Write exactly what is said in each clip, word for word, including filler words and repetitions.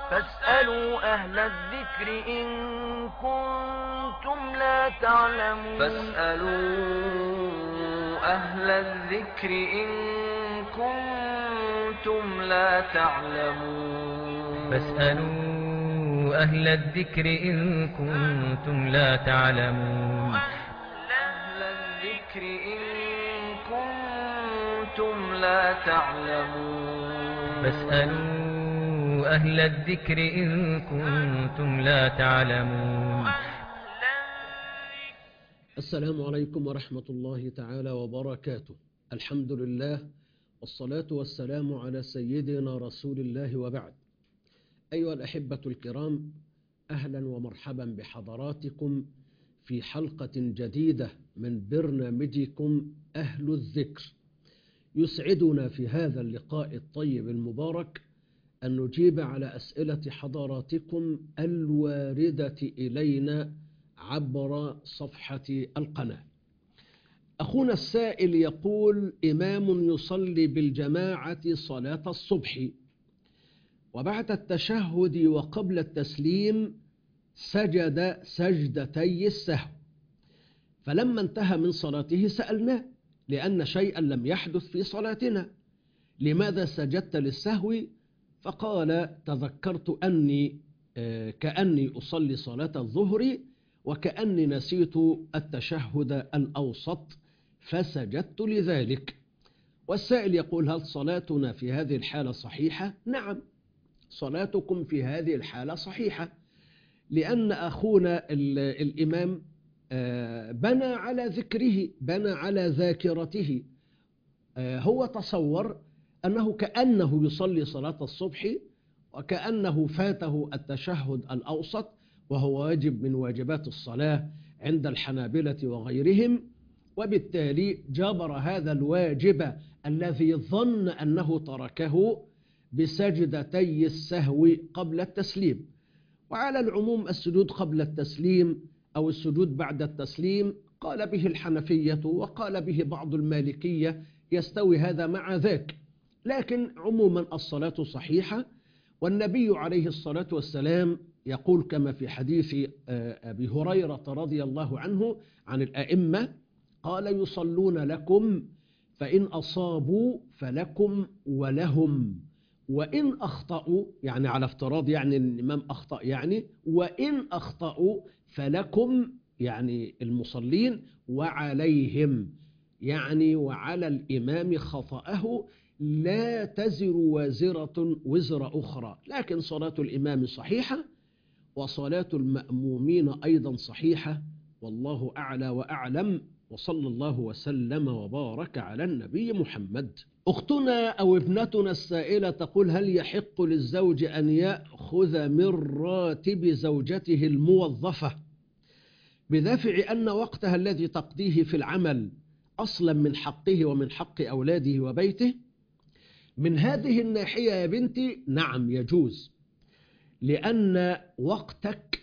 فاسألوا أهل الذكر إن كنتم لا تعلمون فاسألوا أهل الذكر إن كنتم لا تعلمون فاسألوا أهل الذكر إن كنتم لا تعلمون أهل الذكر إن كنتم لا تعلمون فاسألوا أهل الذكر إن كنتم لا تعلمون. السلام عليكم ورحمة الله تعالى وبركاته. الحمد لله والصلاة والسلام على سيدنا رسول الله وبعد. أيها الأحبة الكرام، أهلا ومرحبا بحضراتكم في حلقة جديدة من برنامجكم أهل الذكر. يسعدنا في هذا اللقاء الطيب المبارك أن نجيب على أسئلة حضراتكم الواردة إلينا عبر صفحة القناة. أخونا السائل يقول: إمام يصلي بالجماعة صلاة الصبح، وبعد التشهد وقبل التسليم سجد سجدتي السهو، فلما انتهى من صلاته سألناه لأن شيئا لم يحدث في صلاتنا: لماذا سجدت للسهو؟ فقال: تذكرت أني كأني أصلي صلاة الظهر وكأني نسيت التشهد الأوسط فسجدت لذلك. والسائل يقول: هل صلاتنا في هذه الحالة صحيحة؟ نعم، صلاتكم في هذه الحالة صحيحة، لأن أخونا الإمام بنى على ذكره، بنى على ذاكرته. هو تصور أنه كأنه يصلي صلاة الصبح وكأنه فاته التشهد الأوسط، وهو واجب من واجبات الصلاة عند الحنابلة وغيرهم، وبالتالي جبر هذا الواجب الذي ظن أنه تركه بسجدتي السهو قبل التسليم. وعلى العموم السجود قبل التسليم أو السجود بعد التسليم قال به الحنفية وقال به بعض المالكية، يستوي هذا مع ذاك، لكن عموما الصلاة صحيحة. والنبي عليه الصلاة والسلام يقول كما في حديث أبي هريرة رضي الله عنه عن الأئمة، قال: يصلون لكم فإن أصابوا فلكم ولهم، وإن أخطأوا، يعني على افتراض يعني الإمام أخطأ، يعني وإن أخطأوا فلكم، يعني المصلين، وعليهم، يعني وعلى الإمام خطأه، لا تزر وازرة وزر أخرى. لكن صلاة الإمام صحيحة وصلاة المأمومين أيضا صحيحة، والله أعلى وأعلم، وصلى الله وسلم وبارك على النبي محمد. أختنا أو ابنتنا السائلة تقول: هل يحق للزوج أن يأخذ من راتب زوجته الموظفة بدافع أن وقتها الذي تقضيه في العمل أصلا من حقه ومن حق أولاده وبيته؟ من هذه الناحية يا بنتي نعم، يجوز، لأن وقتك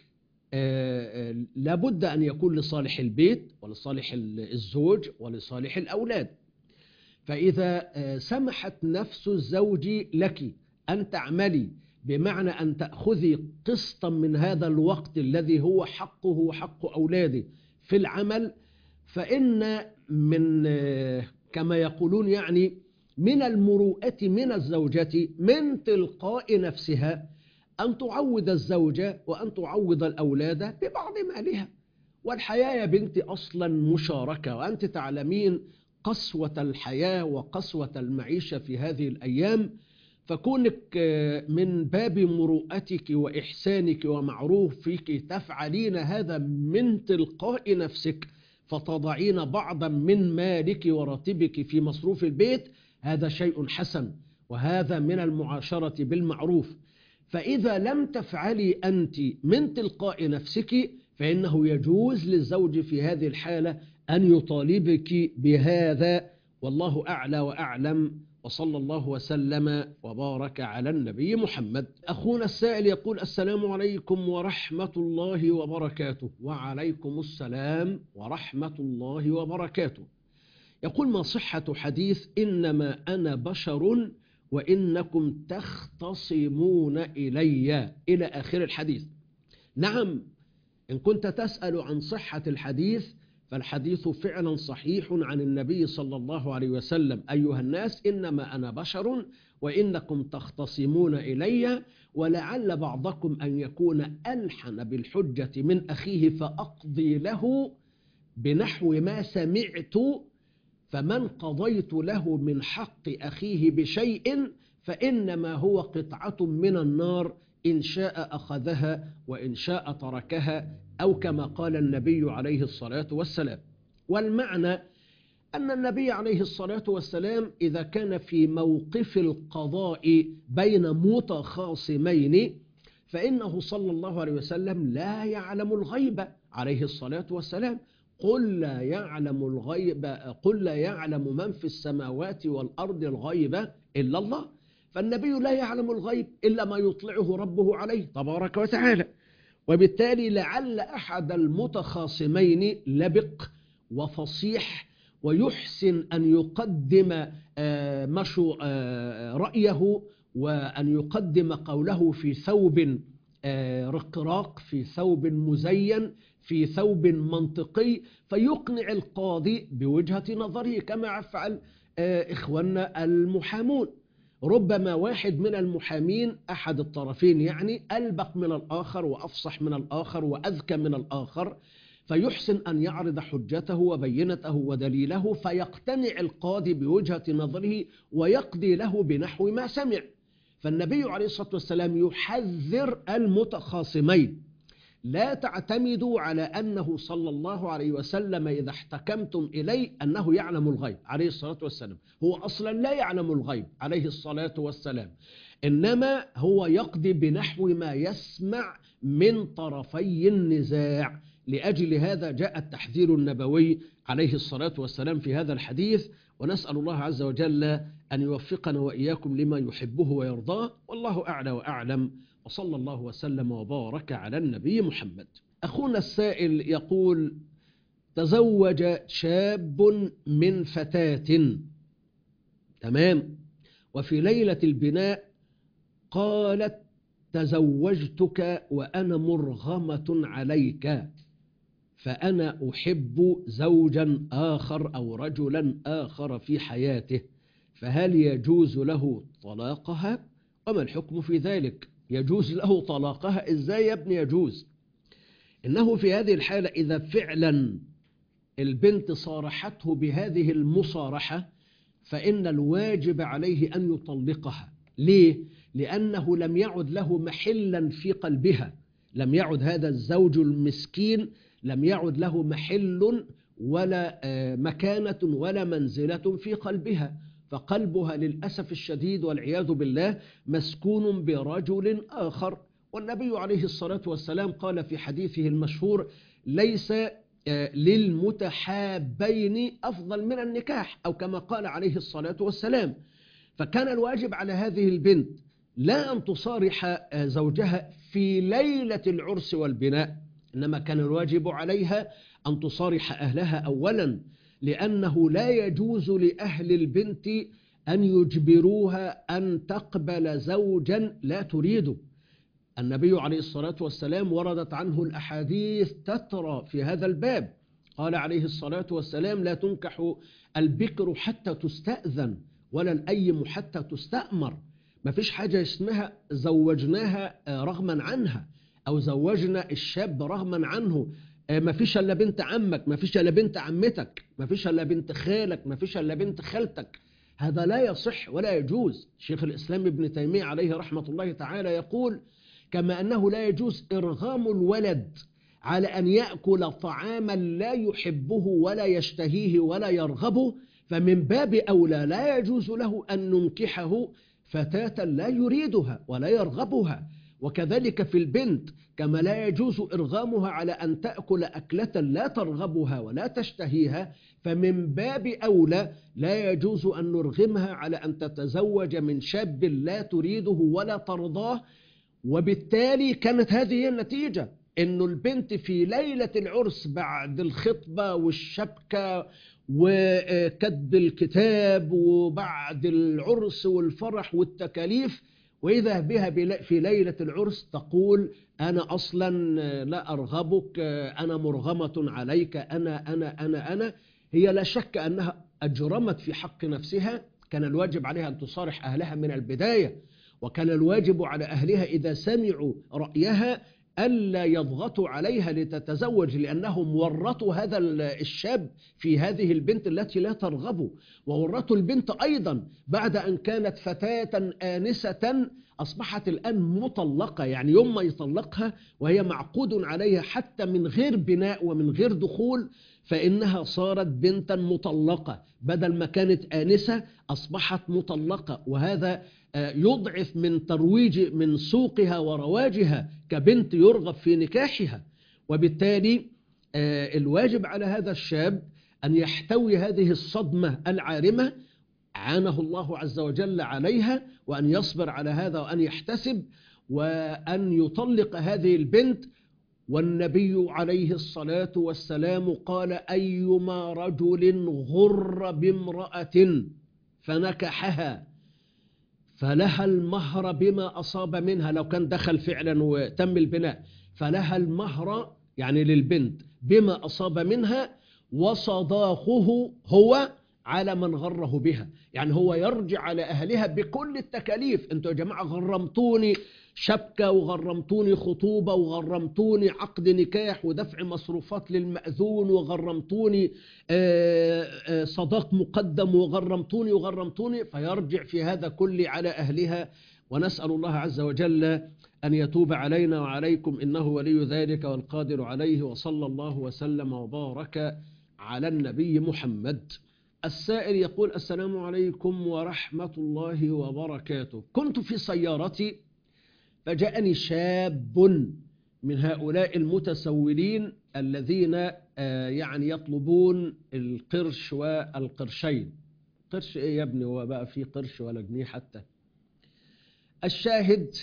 لابد أن يكون لصالح البيت ولصالح الزوج ولصالح الأولاد. فإذا سمحت نفس الزوج لك أن تعملي، بمعنى أن تأخذي قسطا من هذا الوقت الذي هو حقه وحق أولاده في العمل، فإن من كما يقولون يعني من المروءة من الزوجة من تلقاء نفسها أن تعوض الزوجة وأن تعوض الأولاد ببعض مالها. والحياة يا بنتي أصلا مشاركة، وأنت تعلمين قسوة الحياة وقسوة المعيشة في هذه الأيام، فكونك من باب مروءتك وإحسانك ومعروفك تفعلين هذا من تلقاء نفسك، فتضعين بعضا من مالك وراتبك في مصروف البيت، هذا شيء حسن، وهذا من المعاشرة بالمعروف. فإذا لم تفعلي أنت من تلقاء نفسك فإنه يجوز للزوج في هذه الحالة أن يطالبك بهذا، والله أعلى وأعلم، وصلى الله وسلم وبارك على النبي محمد. أخونا السائل يقول: السلام عليكم ورحمة الله وبركاته. وعليكم السلام ورحمة الله وبركاته. يقول: ما صحة حديث إنما أنا بشر وإنكم تختصمون إلي إلى آخر الحديث. نعم، إن كنت تسأل عن صحة الحديث فالحديث فعلا صحيح عن النبي صلى الله عليه وسلم: أيها الناس إنما أنا بشر وإنكم تختصمون إلي، ولعل بعضكم أن يكون ألحن بالحجة من أخيه فأقضي له بنحو ما سمعت، فمن قضيت له من حق أخيه بشيء فإنما هو قطعة من النار، إن شاء أخذها وإن شاء تركها، أو كما قال النبي عليه الصلاة والسلام. والمعنى أن النبي عليه الصلاة والسلام إذا كان في موقف القضاء بين متخاصمين فإنه صلى الله عليه وسلم لا يعلم الغيب عليه الصلاة والسلام. قل لا يعلم الغيب قل لا يعلم من في السماوات والأرض الغيب إلا الله، فالنبي لا يعلم الغيب إلا ما يطلعه ربه عليه تبارك وتعالى. وبالتالي لعل أحد المتخاصمين لبق وفصيح ويحسن أن يقدم مشو رأيه وأن يقدم قوله في ثوب رقراق، في ثوب مزين، في ثوب منطقي، فيقنع القاضي بوجهة نظره كما يفعل إخواننا المحامون. ربما واحد من المحامين أحد الطرفين يعني ألبق من الآخر وأفصح من الآخر وأذكى من الآخر، فيحسن أن يعرض حجته وبينته ودليله فيقتنع القاضي بوجهة نظره ويقضي له بنحو ما سمع. فالنبي عليه الصلاة والسلام يحذر المتخاصمين: لا تعتمدوا على أنه صلى الله عليه وسلم إذا احتكمتم إليه أنه يعلم الغيب عليه الصلاة والسلام. هو أصلا لا يعلم الغيب عليه الصلاة والسلام، إنما هو يقضي بنحو ما يسمع من طرفي النزاع. لأجل هذا جاء التحذير النبوي عليه الصلاة والسلام في هذا الحديث، ونسأل الله عز وجل أن يوفقنا وإياكم لما يحبه ويرضاه، والله أعلى وأعلم، وصلى الله وسلم وبارك على النبي محمد. أخونا السائل يقول: تزوج شاب من فتاة، تمام، وفي ليلة البناء قالت: تزوجتك وأنا مرغمة عليك، فأنا أحب زوجا آخر أو رجلا آخر في حياته، فهل يجوز له طلاقها؟ وما الحكم في ذلك؟ يجوز له طلاقها إزاي يا ابني؟ يجوز. إنه في هذه الحالة إذا فعلا البنت صارحته بهذه المصارحة فإن الواجب عليه أن يطلقها. ليه؟ لأنه لم يعد له محلا في قلبها، لم يعد هذا الزوج المسكين لم يعد له محل ولا مكانة ولا منزلة في قلبها، فقلبها للأسف الشديد والعياذ بالله مسكون برجل آخر. والنبي عليه الصلاة والسلام قال في حديثه المشهور: ليس للمتحابين أفضل من النكاح، أو كما قال عليه الصلاة والسلام. فكان الواجب على هذه البنت لا أن تصارح زوجها في ليلة العرس والبناء، إنما كان الواجب عليها أن تصارح أهلها أولا، لأنه لا يجوز لأهل البنت أن يجبروها أن تقبل زوجا لا تريده. النبي عليه الصلاة والسلام وردت عنه الأحاديث تترى في هذا الباب. قال عليه الصلاة والسلام: لا تنكح البكر حتى تستأذن ولا الأيم حتى تستأمر. ما فيش حاجة اسمها زوجناها رغما عنها أو زوجنا الشاب رغما عنه. ما فيش إلا بنت عمك، ما فيش إلا بنت عمتك، ما فيش إلا بنت خالك، ما فيش إلا بنت خالتك. هذا لا يصح ولا يجوز. شيخ الإسلام ابن تيمية عليه رحمة الله تعالى يقول: كما أنه لا يجوز إرغام الولد على أن يأكل طعاما لا يحبه ولا يشتهيه ولا يرغبه، فمن باب أولى لا يجوز له أن ننكحه فتاة لا يريدها ولا يرغبها. وكذلك في البنت، كما لا يجوز إرغامها على أن تأكل أكلة لا ترغبها ولا تشتهيها، فمن باب أولى لا يجوز أن نرغمها على أن تتزوج من شاب لا تريده ولا ترضاه. وبالتالي كانت هذه النتيجة، إنه البنت في ليلة العرس بعد الخطبة والشبكة وكتب الكتاب وبعد العرس والفرح والتكاليف، وإذا بها في ليلة العرس تقول أنا أصلا لا أرغبك، أنا مرغمة عليك، أنا أنا أنا أنا هي لا شك أنها أجرمت في حق نفسها. كان الواجب عليها أن تصارح أهلها من البداية، وكان الواجب على أهلها إذا سمعوا رأيها ألا يضغطوا عليها لتتزوج، لأنهم ورطوا هذا الشاب في هذه البنت التي لا ترغبه، وورطوا البنت أيضا بعد أن كانت فتاة آنسة أصبحت الآن مطلقة، يعني يوم ما يطلقها وهي معقود عليها حتى من غير بناء ومن غير دخول فإنها صارت بنتا مطلقة، بدل ما كانت آنسة أصبحت مطلقة. وهذا يضعف من ترويج من سوقها ورواجها كبنت يرغب في نكاحها. وبالتالي الواجب على هذا الشاب أن يحتوي هذه الصدمة العارمة عانه الله عز وجل عليها، وأن يصبر على هذا وأن يحتسب وأن يطلق هذه البنت. والنبي عليه الصلاة والسلام قال أيما رجل غر بامرأة فنكحها فلها المهر بما أصاب منها، لو كان دخل فعلا وتم البناء، فلها المهر يعني للبنت بما أصاب منها، وصداقه هو على من غره بها، يعني هو يرجع على أهلها بكل التكاليف. أنتوا يا جماعة غرمتوني شبكة وغرمتوني خطوبة وغرمتوني عقد نكاح ودفع مصروفات للمأذون وغرمتوني صداق مقدم وغرمتوني وغرمتوني، فيرجع في هذا كله على أهلها. ونسأل الله عز وجل أن يتوب علينا وعليكم إنه ولي ذلك والقادر عليه. وصلى الله وسلم وبارك على النبي محمد. السائل يقول السلام عليكم ورحمة الله وبركاته، كنت في سيارتي فجاءني شاب من هؤلاء المتسولين الذين يعني يطلبون القرش والقرشين. قرش ايه يا ابني، هو بقى في قرش ولا جنيه حتى. الشاهد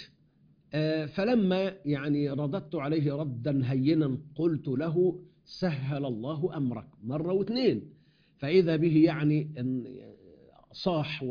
فلما يعني رددت عليه ردا هينا قلت له سهل الله أمرك مرة واثنين، فإذا به يعني صاح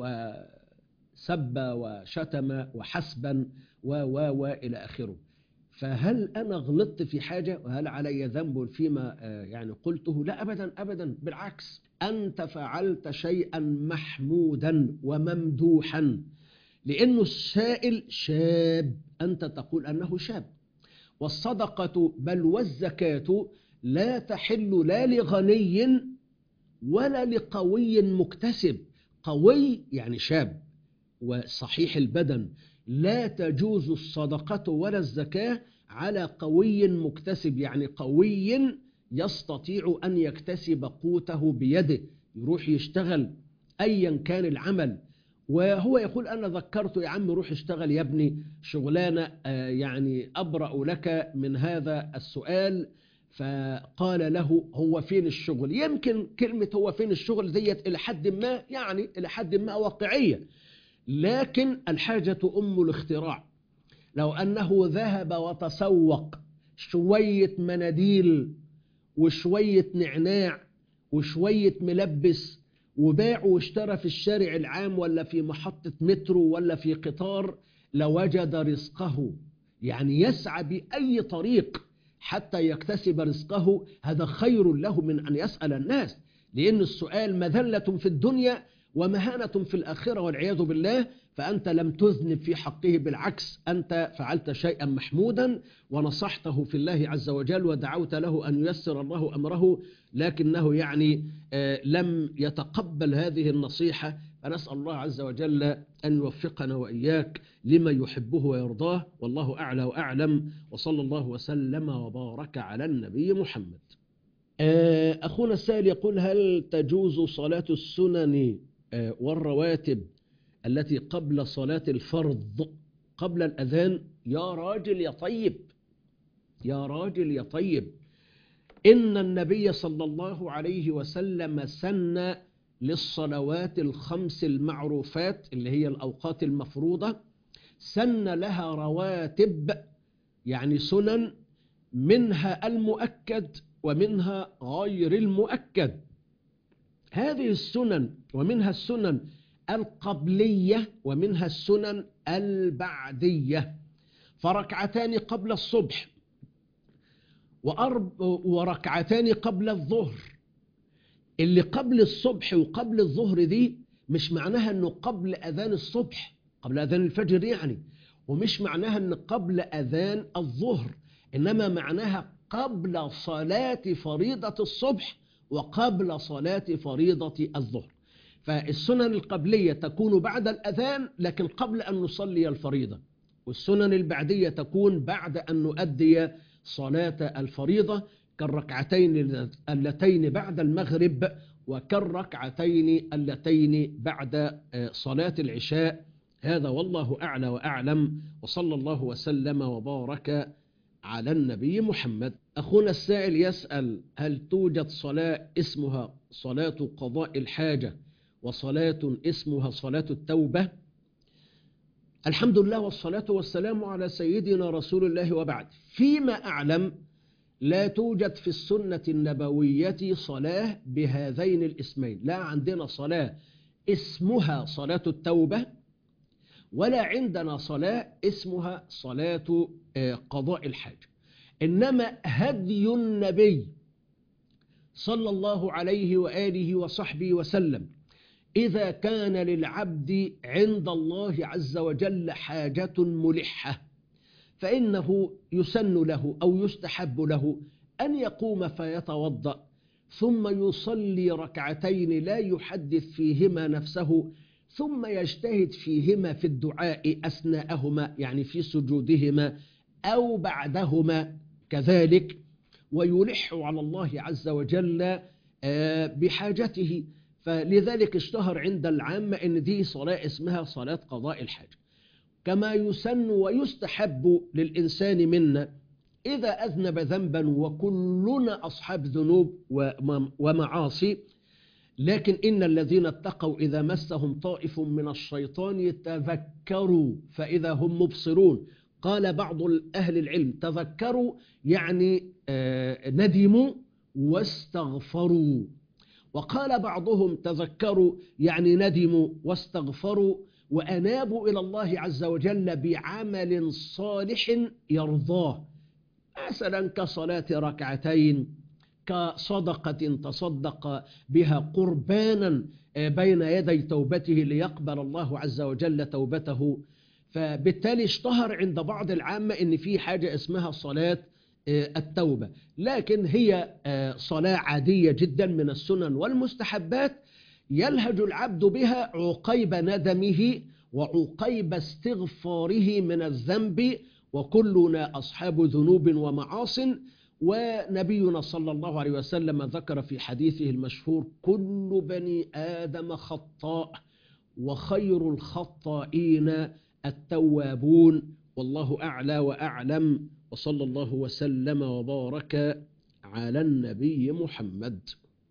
وسب وشتم وحسبا و و و إلى آخره. فهل أنا غلطت في حاجة وهل علي ذنب فيما يعني قلته؟ لا أبدا أبدا، بالعكس أنت فعلت شيئا محمودا وممدوحا، لأنه السائل شاب، أنت تقول أنه شاب. والصدقة بل والزكاة لا تحل لا لغني ولا لقوي مكتسب. قوي يعني شاب وصحيح البدن، لا تجوز الصدقة ولا الزكاة على قوي مكتسب، يعني قوي يستطيع أن يكتسب قوته بيده، يروح يشتغل أيا كان العمل. وهو يقول أنا ذكرته يا عم روح اشتغل يا ابني شغلانة يعني أبرأ لك من هذا السؤال. فقال له هو فين الشغل؟ يمكن كلمة هو فين الشغل ديت إلى حد ما يعني إلى حد ما واقعية، لكن الحاجة أم الاختراع. لو أنه ذهب وتسوق شوية مناديل وشوية نعناع وشوية ملبس وباع واشترى في الشارع العام ولا في محطة مترو ولا في قطار لوجد رزقه، يعني يسعى بأي طريق حتى يكتسب رزقه. هذا خير له من أن يسأل الناس، لأن السؤال مذلة في الدنيا ومهانة في الآخرة والعياذ بالله. فأنت لم تذنب في حقه، بالعكس أنت فعلت شيئا محمودا ونصحته في الله عز وجل ودعوت له أن ييسر الله أمره، لكنه يعني لم يتقبل هذه النصيحة. فنسأل الله عز وجل أن يوفقنا وإياك لما يحبه ويرضاه، والله أعلى وأعلم، وصلى الله وسلم وبارك على النبي محمد. أخونا السائل يقول هل تجوز صلاة السنن والرواتب التي قبل صلاة الفرض قبل الأذان؟ يا راجل يا طيب، يا راجل يا طيب، إن النبي صلى الله عليه وسلم سن للصلوات الخمس المعروفات اللي هي الأوقات المفروضة، سن لها رواتب يعني سنن، منها المؤكد ومنها غير المؤكد. هذه السنن ومنها السنن القبلية ومنها السنن البعدية. فركعتان قبل الصبح وأرب وركعتان قبل الظهر. اللي قبل الصبح وقبل الظهر دي مش معناها أنه قبل أذان الصبح، قبل أذان الفجر يعني، ومش معناها أنه قبل أذان الظهر، إنما معناها قبل صلاة فريضة الصبح وقبل صلاة فريضة الظهر. فالسنن القبلية تكون بعد الأذان لكن قبل أن نصلي الفريضة، والسنن البعدية تكون بعد أن نؤدي صلاة الفريضة، كالركعتين اللتين بعد المغرب وكالركعتين اللتين بعد صلاة العشاء. هذا والله أعلى وأعلم، وصلى الله وسلم وبارك على النبي محمد. أخونا السائل يسأل: هل توجد صلاة اسمها صلاة قضاء الحاجة وصلاة اسمها صلاة التوبة؟ الحمد لله والصلاة والسلام على سيدنا رسول الله، وبعد. فيما أعلم لا توجد في السنة النبوية صلاة بهذين الاسمين، لا عندنا صلاة اسمها صلاة التوبة ولا عندنا صلاة اسمها صلاة قضاء الحاجة. إنما هدي النبي صلى الله عليه وآله وصحبه وسلم إذا كان للعبد عند الله عز وجل حاجة ملحة فإنه يسن له أو يستحب له أن يقوم فيتوضأ ثم يصلي ركعتين لا يحدث فيهما نفسه، ثم يجتهد فيهما في الدعاء أثناءهما، يعني في سجودهما أو بعدهما كذلك، ويلح على الله عز وجل بحاجته. فلذلك اشتهر عند العامة أن دي صلاة اسمها صلاة قضاء الحاجة. كما يسن ويستحب للإنسان منا إذا أذنب ذنبا، وكلنا أصحاب ذنوب ومعاصي، لكن إن الذين اتقوا إذا مسهم طائف من الشيطان تذكروا فإذا هم مبصرون. قال بعض أهل العلم تذكروا يعني ندموا واستغفروا، وقال بعضهم تذكروا يعني ندموا واستغفروا وأنابوا إلى الله عز وجل بعمل صالح يرضاه، مثلا كصلاة ركعتين، كصدقة تصدق بها قربانا بين يدي توبته ليقبل الله عز وجل توبته. فبالتالي اشتهر عند بعض العامة ان في حاجة اسمها صلاة التوبة، لكن هي صلاة عادية جدا من السنن والمستحبات يلهج العبد بها عقيب ندمه وعقيب استغفاره من الذنب، وكلنا أصحاب ذنوب ومعاصٍ. ونبينا صلى الله عليه وسلم ذكر في حديثه المشهور: كل بني آدم خطاء وخير الخطائين التوابون. والله أعلى وأعلم، وصلى الله وسلم وبارك على النبي محمد.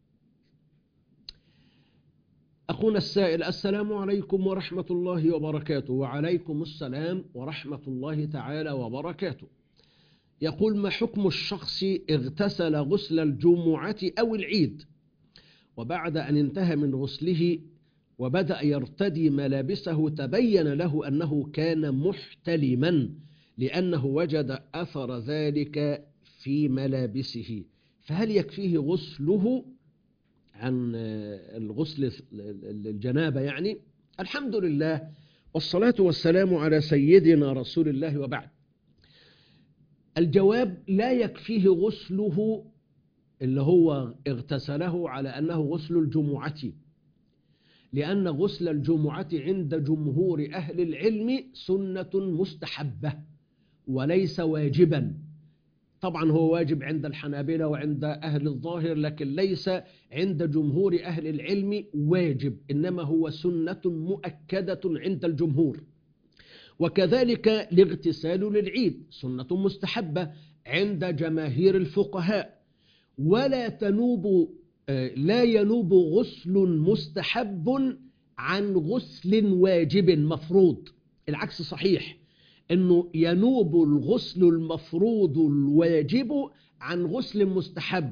أخونا السائل: السلام عليكم ورحمة الله وبركاته. وعليكم السلام ورحمة الله تعالى وبركاته. يقول: ما حكم الشخص اغتسل غسل الجمعة أو العيد، وبعد أن انتهى من غسله وبدأ يرتدي ملابسه تبين له أنه كان محتلما لأنه وجد أثر ذلك في ملابسه، فهل يكفيه غسله عن الغسل الجنابة يعني؟ الحمد لله والصلاة والسلام على سيدنا رسول الله، وبعد. الجواب: لا يكفيه غسله اللي هو اغتسله على أنه غسل الجمعة، لأن غسل الجمعة عند جمهور أهل العلم سنة مستحبة وليس واجبا. طبعا هو واجب عند الحنابلة وعند أهل الظاهر، لكن ليس عند جمهور أهل العلم واجب، إنما هو سنة مؤكدة عند الجمهور. وكذلك الاغتسال للعيد سنة مستحبة عند جماهير الفقهاء، ولا تنوب لا ينوب غسل مستحب عن غسل واجب مفروض. العكس صحيح، أنه ينوب الغسل المفروض الواجب عن غسل مستحب،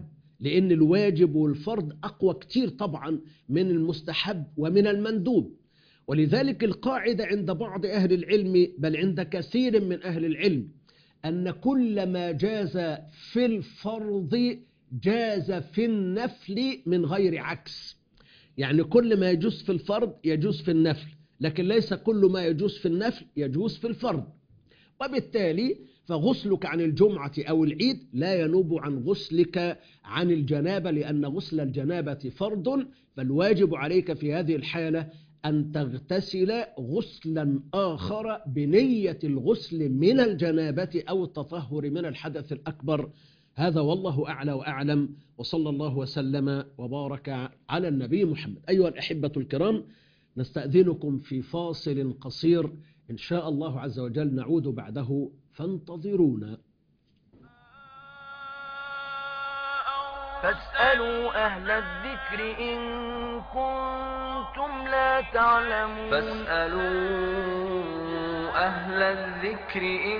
لأن الواجب والفرض أقوى كتير طبعا من المستحب ومن المندوب. ولذلك القاعدة عند بعض أهل العلم بل عند كثير من أهل العلم أن كل ما جاز في الفرض جاز في النفل من غير عكس. يعني كل ما يجوز في الفرض يجوز في النفل، لكن ليس كل ما يجوز في النفل يجوز في الفرض. وبالتالي فغسلك عن الجمعة أو العيد لا ينوب عن غسلك عن الجنابة، لأن غسل الجنابة فرض، فالواجب عليك في هذه الحالة أن تغتسل غسلا آخر بنية الغسل من الجنابة أو التطهر من الحدث الأكبر. هذا والله أعلى وأعلم، وصلى الله وسلم وبارك على النبي محمد. أيها الأحبة الكرام، نستأذنكم في فاصل قصير، إن شاء الله عز وجل نعود بعده فانتظرونا. فاسألوا أهل الذكر إن كنتم لا تعلمون فاسألوا أهل الذكر إن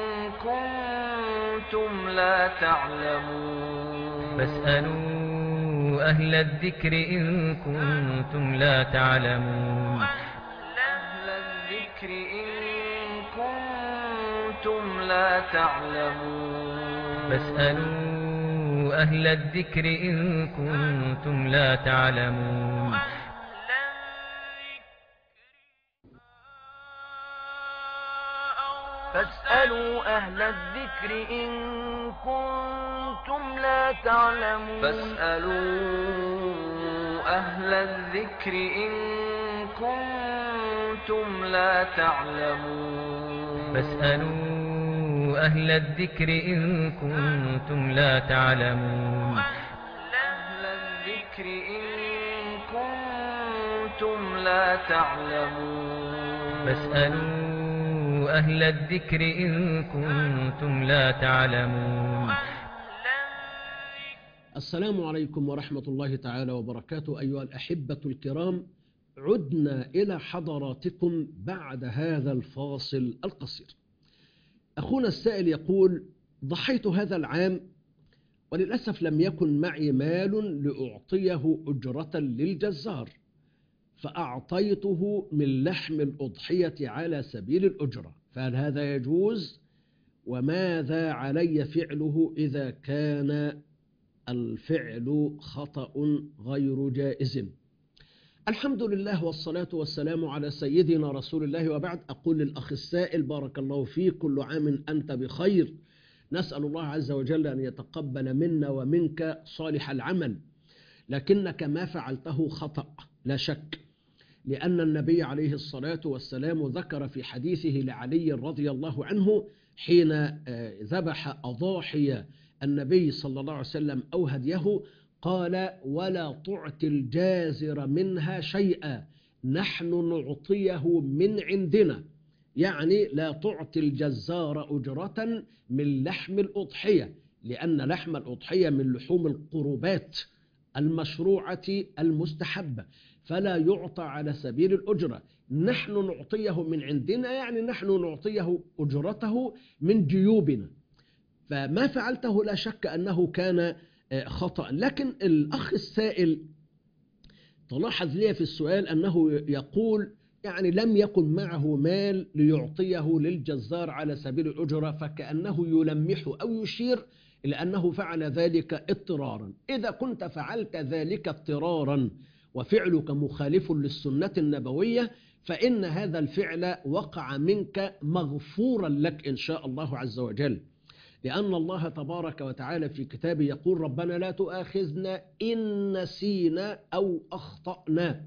كنتم لا تعلمون فاسألوا أهل الذكر إن كنتم لا تعلمون أهل الذكر إن كنتم لا تعلمون فاسألوا أهل الذكر إن كنتم لا تعلمون فاسألوا أهل الذكر إن كنتم لا تعلمون فاسألوا أهل الذكر إن كنتم لا تعلمون فاسألوا أهل الذكر إن كنتم لا تعلمون أهل الذكر إن كنتم لا تعلمون فاسألوا أهل الذكر إن كنتم لا تعلمون. السلام عليكم ورحمة الله تعالى وبركاته. أيها الأحبة الكرام، عدنا إلى حضراتكم بعد هذا الفاصل القصير. أخونا السائل يقول: ضحيت هذا العام وللأسف لم يكن معي مال لأعطيه أجرة للجزار، فأعطيته من لحم الأضحية على سبيل الأجرة، فهل هذا يجوز؟ وماذا علي فعله إذا كان الفعل خطأ غير جائز؟ الحمد لله والصلاة والسلام على سيدنا رسول الله، وبعد. أقول للأخ السائل: بارك الله فيك، كل عام أنت بخير، نسأل الله عز وجل أن يتقبل منا ومنك صالح العمل، لكنك ما فعلته خطأ لا شك، لأن النبي عليه الصلاة والسلام ذكر في حديثه لعلي رضي الله عنه حين ذبح أضاحي النبي صلى الله عليه وسلم أو هديه، قال: ولا تعطي الجازر منها شيئا، نحن نعطيه من عندنا، يعني لا تعطي الجزار أجرة من لحم الأضحية، لأن لحم الأضحية من لحوم القربات المشروعة المستحبة، فلا يعطى على سبيل الأجرة. نحن نعطيه من عندنا، يعني نحن نعطيه أجرته من جيوبنا. فما فعلته لا شك أنه كان خطأ. لكن الأخ السائل تلاحظ لي في السؤال أنه يقول يعني لم يكن معه مال ليعطيه للجزار على سبيل الأجرة، فكأنه يلمح أو يشير إلى أنه فعل ذلك اضطرارا. إذا كنت فعلت ذلك اضطرارا وفعلك مخالف للسنة النبوية، فإن هذا الفعل وقع منك مغفورا لك إن شاء الله عز وجل، لأن الله تبارك وتعالى في كتابه يقول: ربنا لا تؤاخذنا إن نسينا أو أخطأنا.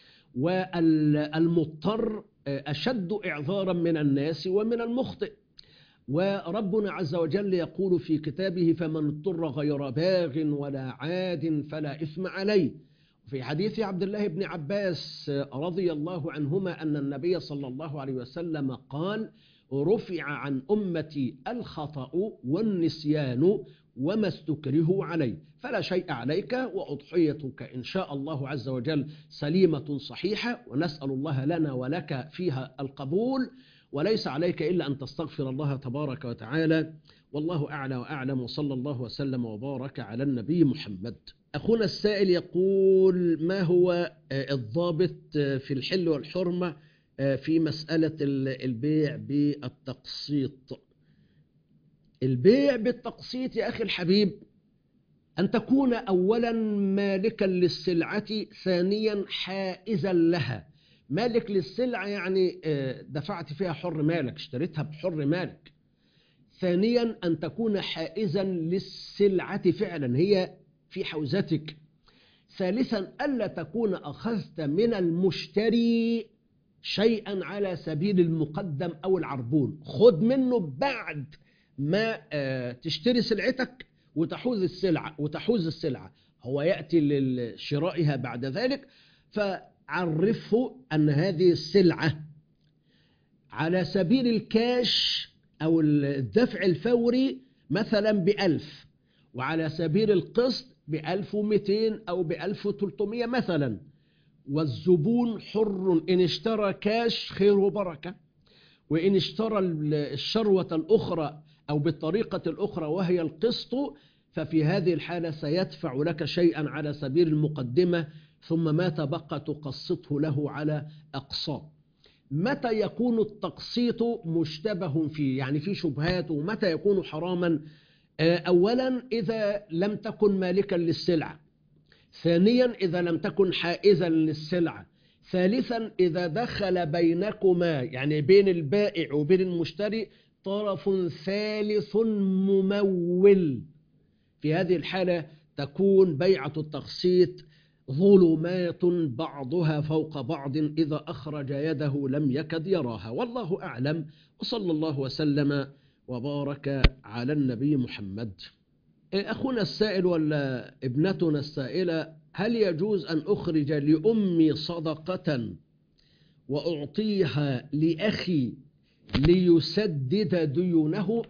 والمضطر أشد إعذارا من الناس ومن المخطئ. وربنا عز وجل يقول في كتابه: فمن اضطر غير باغ ولا عاد فلا إثم عليه. في حديث عبد الله بن عباس رضي الله عنهما أن النبي صلى الله عليه وسلم قال: رفع عن أمتي الخطأ والنسيان وما استكرهوا عليه، فلا شيء عليك، وأضحيتك إن شاء الله عز وجل سليمة صحيحة، ونسأل الله لنا ولك فيها القبول. وليس عليك إلا أن تستغفر الله تبارك وتعالى. والله أعلى وأعلم، وصلى الله وسلم وبارك على النبي محمد. أخونا السائل يقول: ما هو الضابط في الحل والحرمة في مسألة البيع بالتقسيط؟ البيع بالتقسيط يا أخي الحبيب أن تكون أولا مالكا للسلعة، ثانيا حائزا لها. مالك للسلعة يعني دفعت فيها حر مالك، اشتريتها بحر مالك. ثانيا أن تكون حائزا للسلعة فعلا، هي في حوزتك. ثالثا ألا تكون أخذت من المشتري شيئا على سبيل المقدم أو العربون، خذ منه بعد ما تشتري سلعتك وتحوز السلعة وتحوز السلعة هو يأتي لشرائها بعد ذلك، فعرفه أن هذه السلعة على سبيل الكاش أو الدفع الفوري مثلا بألف، وعلى سبيل القسط بألف ومئتين أو بألف وثلاثمائة مثلا، والزبون حر إن اشترى كاش خير وبركة، وإن اشترى الشروة الأخرى أو بالطريقة الأخرى وهي القسط، ففي هذه الحالة سيدفع لك شيئا على سبيل المقدمة، ثم ما تبقى تقسطه له على أقساط. متى يكون التقسيط مشتبه فيه، يعني في شبهات، ومتى يكون حراما؟ أولا إذا لم تكن مالكا للسلعة، ثانيا إذا لم تكن حائزا للسلعة، ثالثا إذا دخل بينكما يعني بين البائع وبين المشتري طرف ثالث ممول. في هذه الحالة تكون بيعة التقسيط ظلمات بعضها فوق بعض، إذا أخرج يده لم يكد يراها. والله أعلم، وصلى الله وسلم وبارك على النبي محمد. أخونا السائل ولا ابنتنا السائلة: هل يجوز أن أخرج لأمي صدقة وأعطيها لأخي ليسدد ديونه؟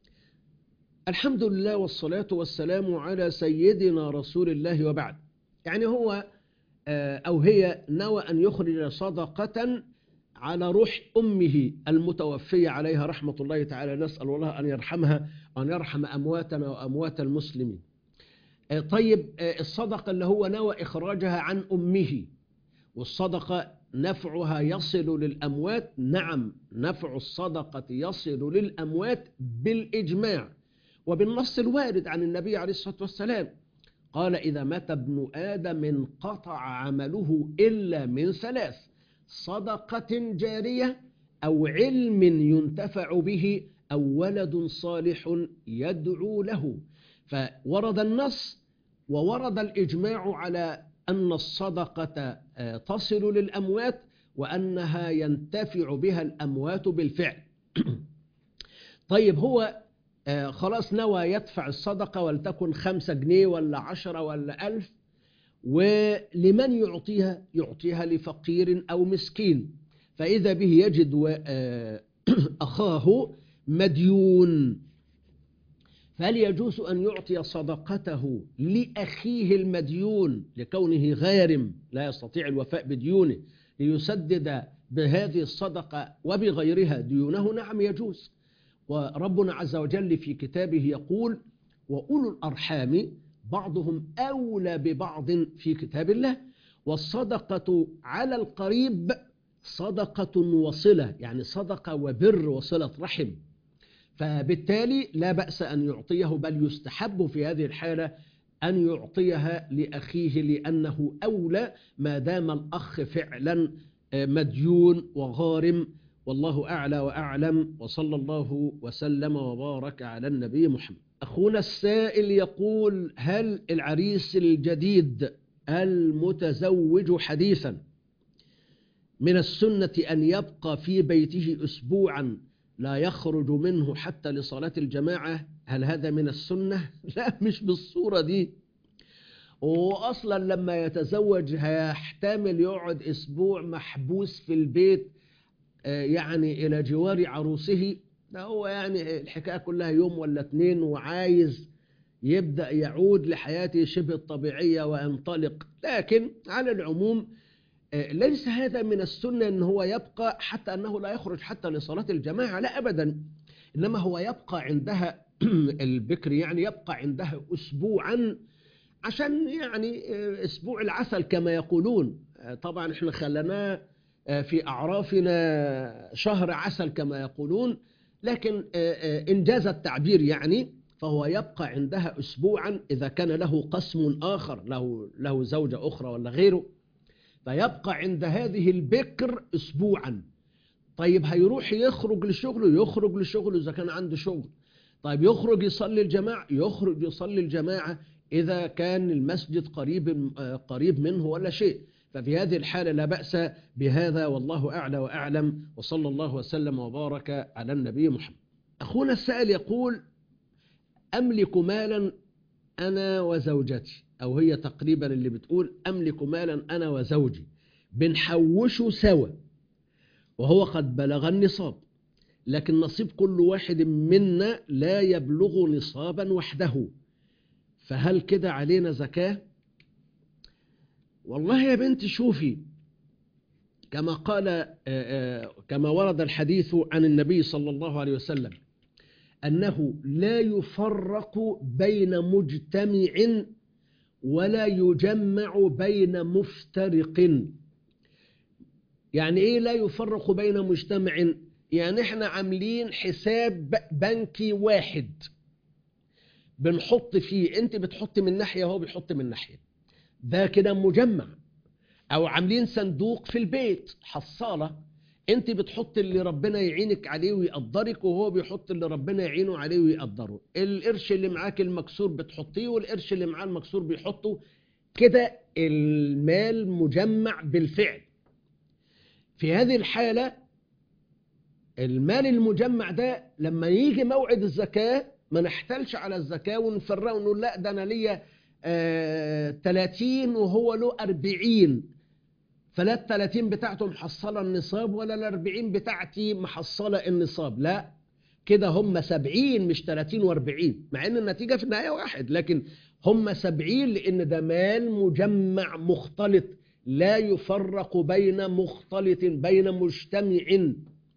الحمد لله والصلاة والسلام على سيدنا رسول الله، وبعد. يعني هو أو هي نوى أن يخرج صدقة على روح أمه المتوفية عليها رحمة الله تعالى، نسأل الله أن يرحمها وأن يرحم أمواتنا وأموات المسلمين. طيب الصدقة اللي هو نوى إخراجها عن أمه، والصدقة نفعها يصل للأموات، نعم نفع الصدقة يصل للأموات بالإجماع وبالنص الوارد عن النبي عليه الصلاة والسلام، قال: إذا مات ابن آدم انقطع عمله إلا من ثلاث: صدقة جارية، أو علم ينتفع به، أو ولد صالح يدعو له. فورد النص وورد الإجماع على أن الصدقة تصل للأموات وأنها ينتفع بها الأموات بالفعل. طيب هو خلاص نوى يدفع الصدقة، ولتكن خمسة جنيه ولا عشرة ولا ألف، ولمن يعطيها؟ يعطيها لفقير أو مسكين، فإذا به يجد أخاه مديون، فهل يجوز أن يعطي صدقته لأخيه المديون لكونه غارم لا يستطيع الوفاء بديونه ليسدد بهذه الصدقة وبغيرها ديونه؟ نعم يجوز. وربنا عز وجل في كتابه يقول: وأولو الأرحام بعضهم أولى ببعض في كتاب الله، والصدقة على القريب صدقة وصلة، يعني صدقة وبر وصلة رحم، فبالتالي لا بأس أن يعطيه، بل يستحب في هذه الحالة أن يعطيها لأخيه لأنه أولى، ما دام الأخ فعلا مديون وغارم. والله أعلى وأعلم، وصلى الله وسلم وبارك على النبي محمد. أخونا السائل يقول: هل العريس الجديد المتزوج حديثا من السنة أن يبقى في بيته أسبوعا لا يخرج منه حتى لصلاة الجماعة؟ هل هذا من السنة؟ لا، مش بالصورة دي. وأصلا لما يتزوج هيحتمل يقعد أسبوع محبوس في البيت يعني إلى جوار عروسه؟ ده هو يعني الحكاية كلها يوم ولا اتنين، وعايز يبدأ يعود لحياته شبه الطبيعية وينطلق. لكن على العموم ليس هذا من السنة أن هو يبقى حتى أنه لا يخرج حتى لصلاة الجماعة، لا أبدا، إنما هو يبقى عندها البكر يعني يبقى عندها أسبوعا، عشان يعني أسبوع العسل كما يقولون. طبعا احنا خلناه في أعرافنا شهر عسل كما يقولون، لكن إنجاز التعبير يعني، فهو يبقى عندها أسبوعا إذا كان له قسم آخر، له, له زوجة أخرى ولا غيره، فيبقى عند هذه البكر أسبوعا. طيب هيروح يخرج لشغله، يخرج لشغله إذا كان عنده شغل. طيب يخرج يصلي الجماعة، يخرج يصلي الجماعة إذا كان المسجد قريب قريب منه ولا شيء. ففي هذه الحالة لا بأس بهذا، والله أعلى وأعلم، وصلى الله وسلم وبارك على النبي محمد. أخونا السائل يقول: أملك مالا أنا وزوجتي، أو هي تقريبا اللي بتقول أملك مالا أنا وزوجي بنحوشه سوا، وهو قد بلغ النصاب، لكن نصيب كل واحد منا لا يبلغ نصابا وحده، فهل كده علينا زكاة؟ والله يا بنتي شوفي، كما قال كما ورد الحديث عن النبي صلى الله عليه وسلم أنه لا يفرق بين مجتمع ولا يجمع بين مفترق. يعني إيه لا يفرق بين مجتمع؟ يعني إحنا عاملين حساب بنكي واحد بنحط فيه، أنت بتحط من ناحية وهو بيحط من ناحية، ده كده مجمع. أو عاملين صندوق في البيت، حصالة، أنت بتحط اللي ربنا يعينك عليه ويقدرك، وهو بيحط اللي ربنا يعينه عليه ويقدره. القرش اللي معاك المكسور بتحطيه، والقرش اللي معاه المكسور بيحطه، كده المال مجمع بالفعل. في هذه الحالة المال المجمع ده لما يجي موعد الزكاة ما نحتلش على الزكاة ونفرقه ونقول لا ده أنا ليا آه ثلاثين وهو له أربعين، فلا الثلاثين بتاعته محصلة النصاب ولا الأربعين بتاعتي محصلة النصاب، لا، كده هم سبعين مش ثلاثين وأربعين، مع أن النتيجة في النهاية واحد، لكن هم سبعين لأن ده مال مجمع مختلط، لا يفرق بين مختلط بين مجتمع،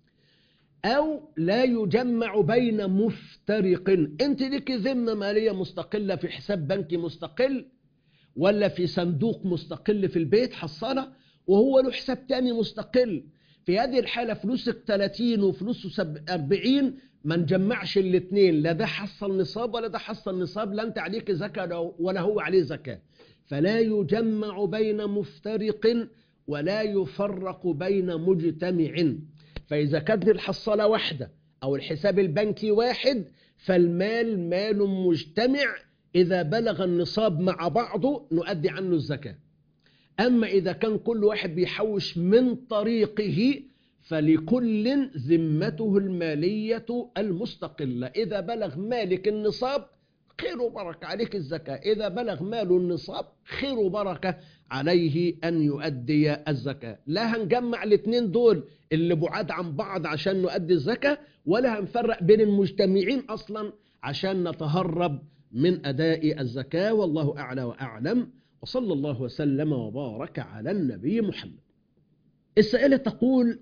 أو لا يجمع بين مفترق. أنت لك ذمة مالية مستقلة في حساب بنكي مستقل، ولا في صندوق مستقل في البيت حصالة، وهو له حساب تاني مستقل. في هذه الحالة فلوسك ثلاثين وفلوسه أربعين، ما نجمعش الاثنين، لا ده حصل نصاب ولا ده حصل نصاب، لا أنت عليك زكاة ولا هو عليه زكاة. فلا يجمع بين مفترق ولا يفرق بين مجتمع. فإذا كانت الحصالة واحدة أو الحساب البنكي واحد، فالمال مال مجتمع، إذا بلغ النصاب مع بعضه نؤدي عنه الزكاة. أما إذا كان كل واحد بيحوش من طريقه، فلكل ذمته المالية المستقلة. إذا بلغ مالك النصاب خير وبركة عليك الزكاة، إذا بلغ مال النصاب خير وبركة عليه أن يؤدي الزكاة. لا هنجمع الاثنين دول اللي بعاد عن بعض عشان نؤدي الزكاة، ولا هنفرق بين المجتمعين أصلا عشان نتهرب من أداء الزكاة. والله أعلى وأعلم، وصلى الله وسلم وبارك على النبي محمد. السائلة تقول: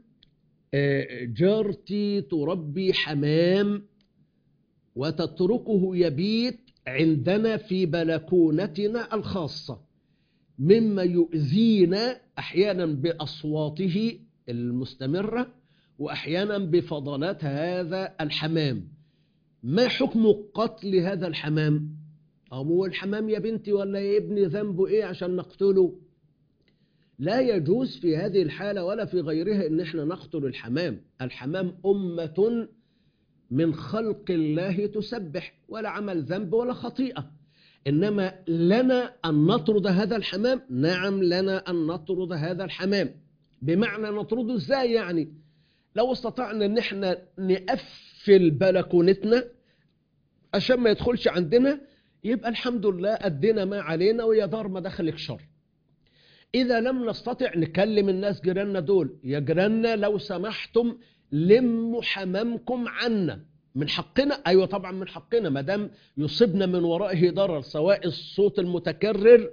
جارتي تربي حمام وتتركه يبيت عندنا في بلكونتنا الخاصة، مما يؤذينا أحيانا بأصواته المستمرة وأحيانا بفضلات هذا الحمام، ما حكم قتل هذا الحمام؟ هو الحمام يا بنتي ولا يا ابني ذنبه إيه عشان نقتله؟ لا يجوز في هذه الحالة ولا في غيرها إن احنا نقتل الحمام. الحمام أمة من خلق الله تسبح، ولا عمل ذنب ولا خطيئة، إنما لنا أن نطرد هذا الحمام. نعم لنا أن نطرد هذا الحمام. بمعنى نطرده إزاي يعني؟ لو استطعنا إن احنا نقفل بلكونتنا عشان ما يدخلش عندنا، يبقى الحمد لله أدينا ما علينا ويا دار ما دخلك شر. إذا لم نستطع نكلم الناس جيراننا دول: يا جيراننا لو سمحتم لموا حمامكم عنا، من حقنا. أيوة طبعا من حقنا، ما دام يصيبنا من ورائه ضرر، سواء الصوت المتكرر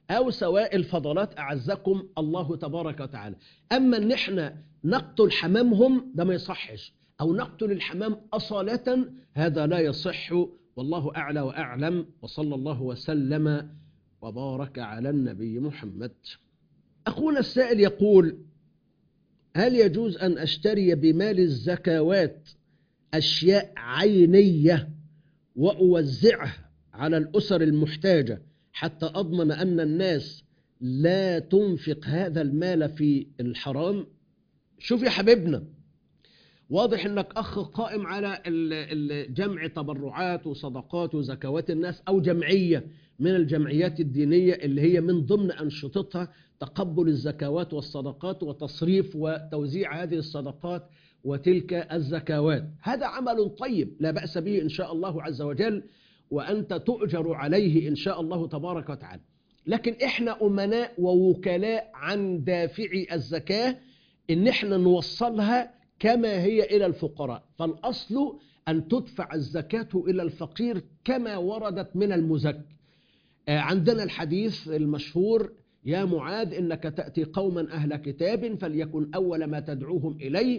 أو سواء الفضلات أعزكم الله تبارك وتعالى. أما أن احنا نقتل حمامهم ده ما يصحش، أو نقتل الحمام أصالة هذا لا يصح، والله أعلى وأعلم، وصلى الله وسلم وبارك على النبي محمد. أخونا السائل يقول: هل يجوز أن أشتري بمال الزكوات أشياء عينية وأوزعها على الأسر المحتاجة حتى أضمن أن الناس لا تنفق هذا المال في الحرام؟ شوف يا حبيبنا، واضح أنك أخ قائم على جمع تبرعات وصدقات وزكوات الناس، أو جمعية من الجمعيات الدينية اللي هي من ضمن أنشطتها تقبل الزكوات والصدقات وتصريف وتوزيع هذه الصدقات وتلك الزكوات. هذا عمل طيب لا بأس به إن شاء الله عز وجل، وأنت تؤجر عليه إن شاء الله تبارك وتعالى. لكن إحنا أمناء ووكلاء عن دافعي الزكاة إن إحنا نوصلها كما هي إلى الفقراء، فالأصل أن تدفع الزكاة إلى الفقير كما وردت من المزكي. عندنا الحديث المشهور: يا معاذ إنك تأتي قوما أهل كتاب فليكن أول ما تدعوهم إليه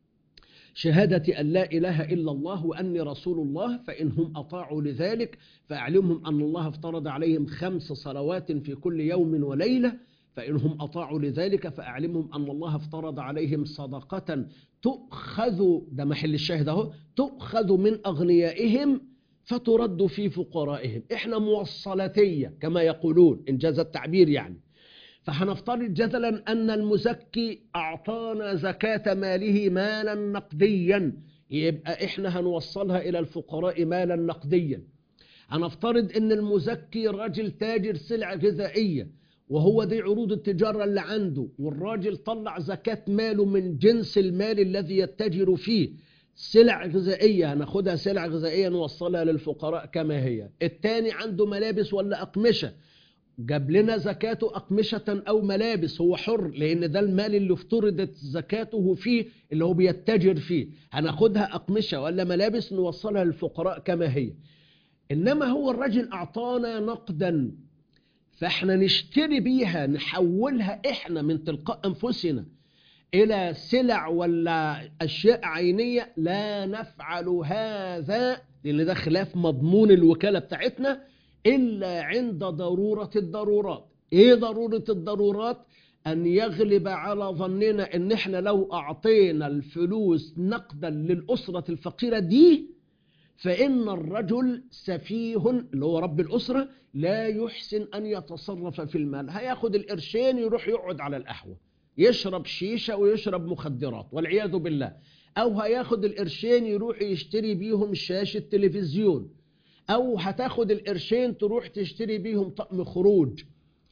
شهادة أن لا إله إلا الله وأني رسول الله، فإنهم أطاعوا لذلك فأعلمهم أن الله افترض عليهم خمس صلوات في كل يوم وليلة، فإنهم أطاعوا لذلك فأعلمهم أن الله افترض عليهم صدقة تؤخذ، ده محل الشاهد اهو، تؤخذ من أغنيائهم فترد في فقرائهم. إحنا موصلتية كما يقولون إن جاز التعبير يعني. فهنفترض جدلا أن المزكي أعطانا زكاة ماله مالا نقديا، يبقى إحنا هنوصلها إلى الفقراء مالا نقديا. هنفترض أن المزكي راجل تاجر سلع غذائية، وهو دي عروض التجارة اللي عنده، والراجل طلع زكاة ماله من جنس المال الذي يتجر فيه، سلع غذائية هناخدها سلع غذائية نوصلها للفقراء كما هي. التاني عنده ملابس ولا أقمشة، جاب لنا زكاته أقمشة أو ملابس، هو حر لأن ده المال اللي افترضت زكاته فيه اللي هو بيتجر فيه، هناخدها أقمشة ولا ملابس نوصلها للفقراء كما هي. إنما هو الرجل أعطانا نقدا، فإحنا نشتري بيها نحولها إحنا من تلقاء أنفسنا إلى سلع ولا أشياء عينية، لا نفعل هذا لأن ده خلاف مضمون الوكالة بتاعتنا إلا عند ضرورة الضرورات. إيه ضرورة الضرورات؟ أن يغلب على ظننا إن إحنا لو أعطينا الفلوس نقدا للأسرة الفقيرة دي فإن الرجل سفيه اللي هو رب الأسرة لا يحسن أن يتصرف في المال، هياخد القرشين يروح يقعد على القهوة يشرب شيشة ويشرب مخدرات والعياذ بالله، أو هياخد القرشين يروح يشتري بيهم شاشة تلفزيون، أو هتاخد القرشين تروح تشتري بيهم طقم خروج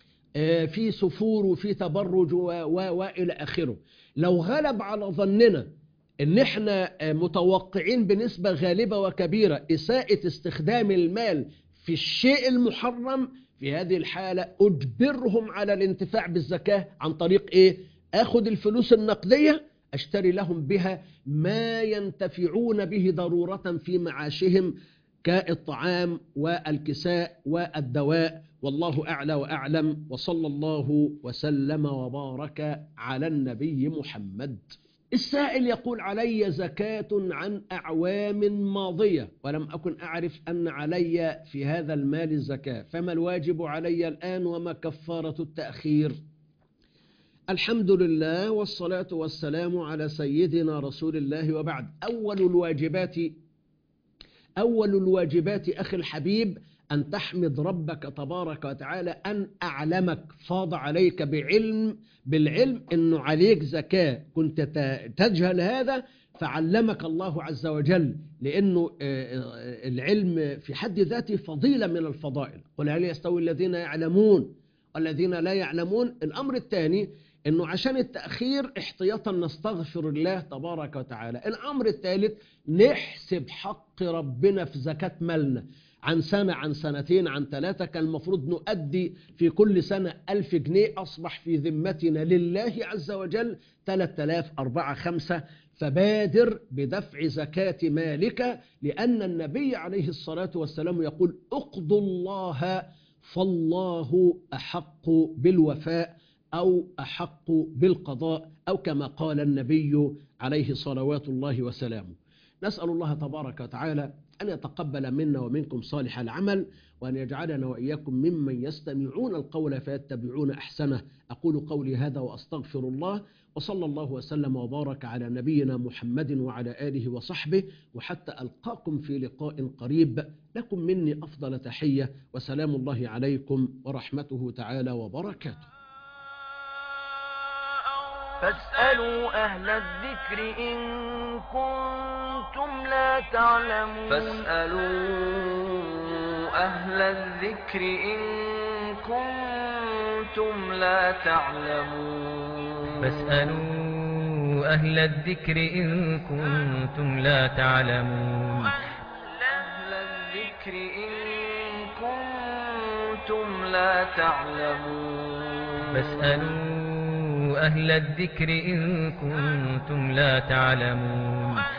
في سفور وفي تبرج وإلى آخره. لو غلب على ظننا إن إحنا متوقعين بنسبة غالبة وكبيرة إساءة استخدام المال في الشيء المحرم، في هذه الحالة أجبرهم على الانتفاع بالزكاة عن طريق إيه؟ أخذ الفلوس النقدية أشتري لهم بها ما ينتفعون به ضرورة في معاشهم كالطعام والكساء والدواء، والله أعلى وأعلم، وصلى الله وسلم وبارك على النبي محمد. السائل يقول: علي زكاة عن أعوام ماضية ولم أكن أعرف أن علي في هذا المال الزكاة، فما الواجب علي الآن وما كفارة التأخير؟ الحمد لله والصلاة والسلام على سيدنا رسول الله، وبعد. أول الواجبات أول الواجبات أخي الحبيب أن تحمد ربك تبارك وتعالى أن أعلمك، فاض عليك بعلم بالعلم أنه عليك زكاة، كنت تجهل هذا فعلمك الله عز وجل، لأنه العلم في حد ذاته فضيلة من الفضائل. قل هل يستوي الذين يعلمون والذين لا يعلمون؟ الأمر الثاني أنه عشان التأخير احتياطا نستغفر الله تبارك وتعالى. الأمر الثالث نحسب حق ربنا في زكاة مالنا، عن سنة عن سنتين عن ثلاثة كان المفروض نؤدي في كل سنة ألف جنيه، أصبح في ذمتنا لله عز وجل ثلاثة آلاف أربعة خمسة، فبادر بدفع زكاة مالك، لأن النبي عليه الصلاة والسلام يقول: اقضوا الله فالله أحق بالوفاء أو أحق بالقضاء، أو كما قال النبي عليه صلوات الله وسلامه. نسأل الله تبارك وتعالى أن يتقبل منا ومنكم صالح العمل، وأن يجعلنا وإياكم ممن يستمعون القول فيتبعون أحسنه. أقول قولي هذا وأستغفر الله، وصلى الله وسلم وبارك على نبينا محمد وعلى آله وصحبه، وحتى ألقاكم في لقاء قريب، لكم مني أفضل تحية، وسلام الله عليكم ورحمته تعالى وبركاته. فاسألوا أهل الذكر إن كنتم لا تعلمون فاسألوا أهل الذكر إن كنتم لا تعلمون فاسألوا أهل الذكر إن كنتم لا تعلمون أهل الذكر إن كنتم لا تعلمون فاسألوا أهل الذكر إن كنتم لا تعلمون